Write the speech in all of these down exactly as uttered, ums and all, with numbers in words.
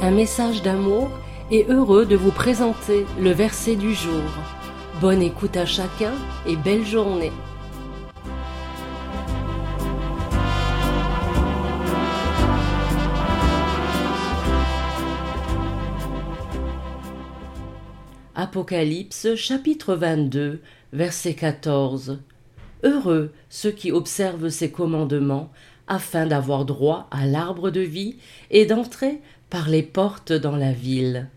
un message d'amour et heureux de vous présenter le verset du jour. Bonne écoute à chacun et belle journée. Apocalypse chapitre vingt-deux, verset quatorze. Heureux ceux qui observent ses commandements, afin d'avoir droit à l'arbre de vie et d'entrer par les portes dans la ville.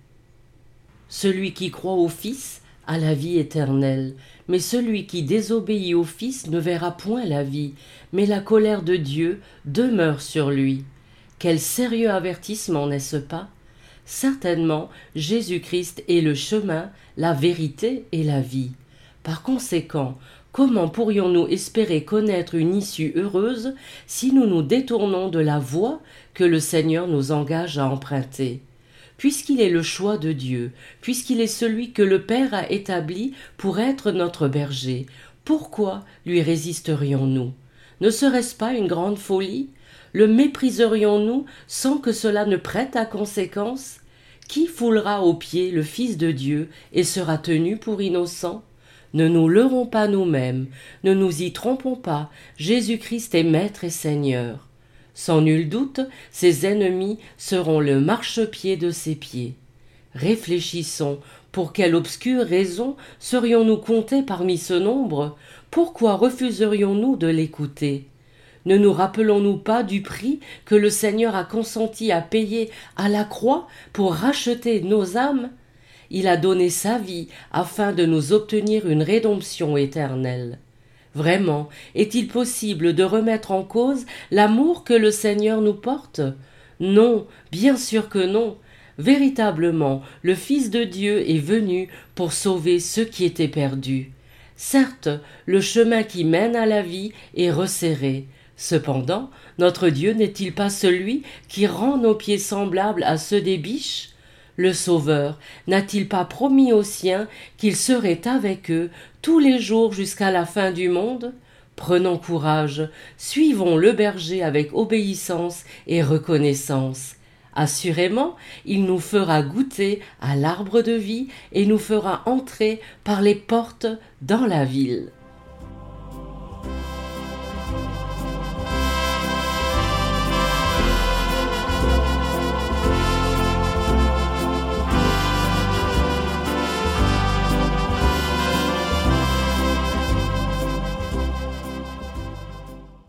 Celui qui croit au Fils a la vie éternelle, mais celui qui désobéit au Fils ne verra point la vie, mais la colère de Dieu demeure sur lui. Quel sérieux avertissement, n'est-ce pas? Certainement, Jésus-Christ est le chemin, la vérité et la vie. Par conséquent, comment pourrions-nous espérer connaître une issue heureuse si nous nous détournons de la voie que le Seigneur nous engage à emprunter? Puisqu'il est le choix de Dieu, puisqu'il est celui que le Père a établi pour être notre berger, pourquoi lui résisterions-nous? Ne serait-ce pas une grande folie? Le mépriserions-nous sans que cela ne prête à conséquence? Qui foulera aux pieds le Fils de Dieu et sera tenu pour innocent? Ne nous leurrons pas nous-mêmes, ne nous y trompons pas, Jésus-Christ est Maître et Seigneur. Sans nul doute, ses ennemis seront le marchepied de ses pieds. Réfléchissons, pour quelle obscure raison serions-nous comptés parmi ce nombre? Pourquoi refuserions-nous de l'écouter? Ne nous rappelons-nous pas du prix que le Seigneur a consenti à payer à la croix pour racheter nos âmes? Il a donné sa vie afin de nous obtenir une rédemption éternelle. Vraiment, est-il possible de remettre en cause l'amour que le Seigneur nous porte? Non, bien sûr que non. Véritablement, le Fils de Dieu est venu pour sauver ceux qui étaient perdus. Certes, le chemin qui mène à la vie est resserré. Cependant, notre Dieu n'est-il pas celui qui rend nos pieds semblables à ceux des biches? Le Sauveur n'a-t-il pas promis aux siens qu'il serait avec eux tous les jours jusqu'à la fin du monde? Prenons courage, suivons le berger avec obéissance et reconnaissance. Assurément, il nous fera goûter à l'arbre de vie et nous fera entrer par les portes dans la ville.